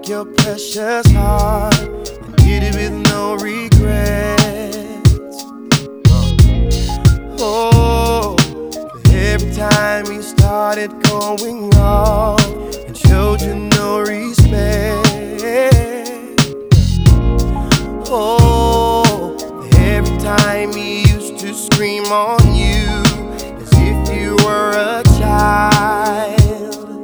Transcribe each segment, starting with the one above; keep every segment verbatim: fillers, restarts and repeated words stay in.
break your precious heart and did it with no regrets. Oh, but every time you started going wrong and showed you no respect. Oh, every time he used to scream on you as if you were a child.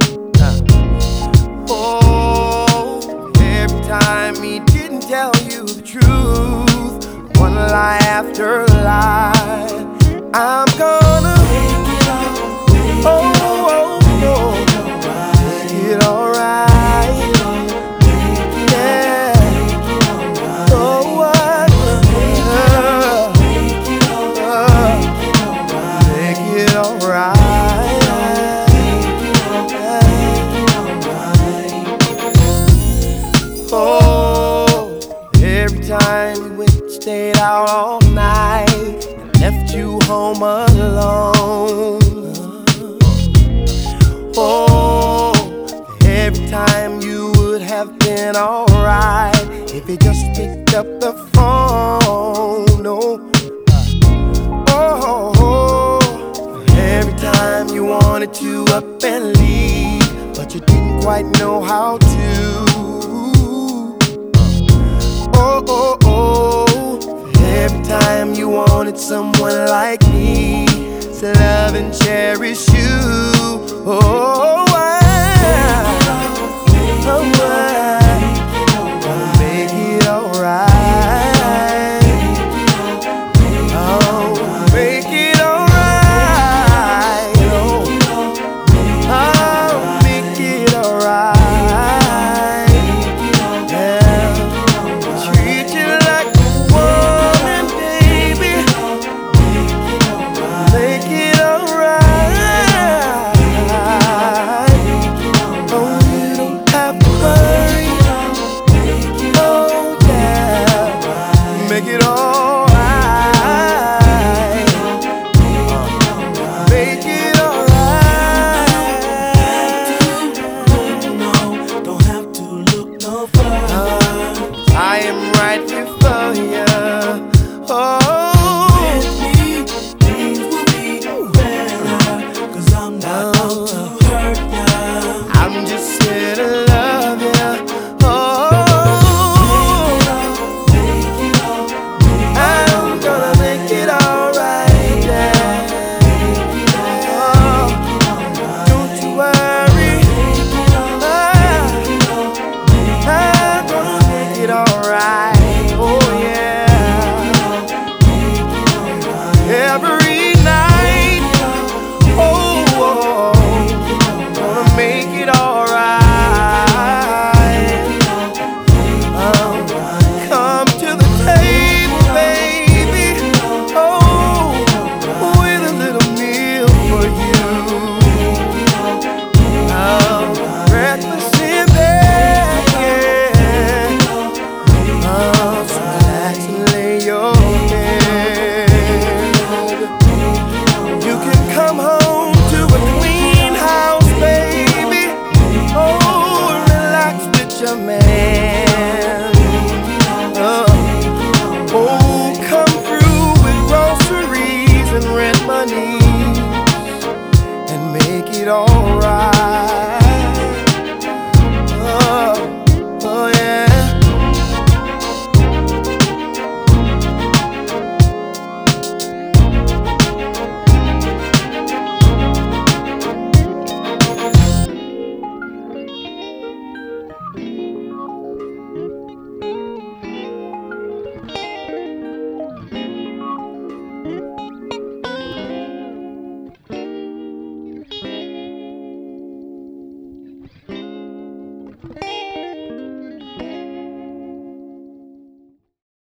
Oh, every time he didn't tell you the truth, one lie after lie. I'm gonna make it all, make oh, oh, oh, make it alright. Yeah. Oh, what? Make it alright. Make it alright. Oh, every time you went and stayed out all night, left you home alone. Oh, every time you would have been alright if you just picked up the phone. No. Oh, every time you wanted to up and leave, but you didn't quite know how to. Oh, oh, oh. Every time you wanted someone like me to love and cherish you. Oh, why? Oh, why? Make it alright. Oh, make it alright. Oh, oh, make it alright. Yeah. Treat you like a woman, baby. Make it alright. Oh, you don't have to worry. Oh, yeah. Make it alright. Make it alright. No, don't have to look no further. I am right here for you. Oh, With me, things will be better, 'cause I'm not out to hurt ya. I'm just here to love you. Oh, Make it all, I'm gonna make it alright. Yeah. Oh, don't you worry. I'm gonna make it alright. Oh, yeah. Every night. Oh, oh, gonna make it alright. Um, come to the table, baby. Oh, with a little meal for you. Um, breakfast in bed, yeah. Um, so relax and lay your head. You can come home to a clean house, baby. Oh, relax with your man. Uh, oh, come through with groceries and rent money and make it alright. Oh, oh yeah.